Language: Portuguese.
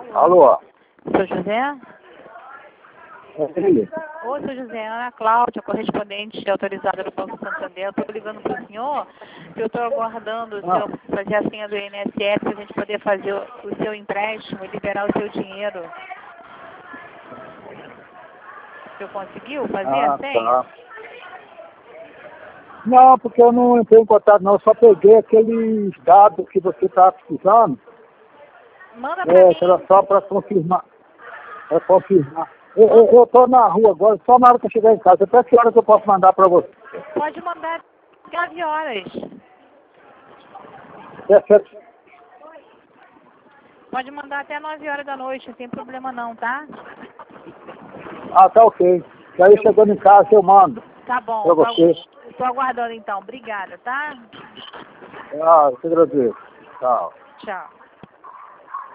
Alô? Seu José? É ele? Oi, seu José, Ana Cláudia, correspondente autorizada do Banco Santander. Estou ligando para o senhor, que eu estou aguardando o senhor fazer a senha do INSS para a gente poder fazer o seu empréstimo e liberar o seu dinheiro. O senhor conseguiu fazer a senha? Tá. Não, porque eu não entrei em contato não, eu só peguei aqueles dados que você está precisando. Manda para mim. Era só para confirmar. É confirmar. Eu estou na rua agora, só na hora que eu chegar em casa. Até que hora que eu posso mandar para você? Pode mandar 9 horas. Pode mandar até 9 horas da noite, não tem problema não, tá? Ah, tá ok. E aí chegando em casa eu mando. Tá bom. Para você. Estou aguardando então. Obrigada, tá? Ah, eu te agradeço. Tchau. Tchau.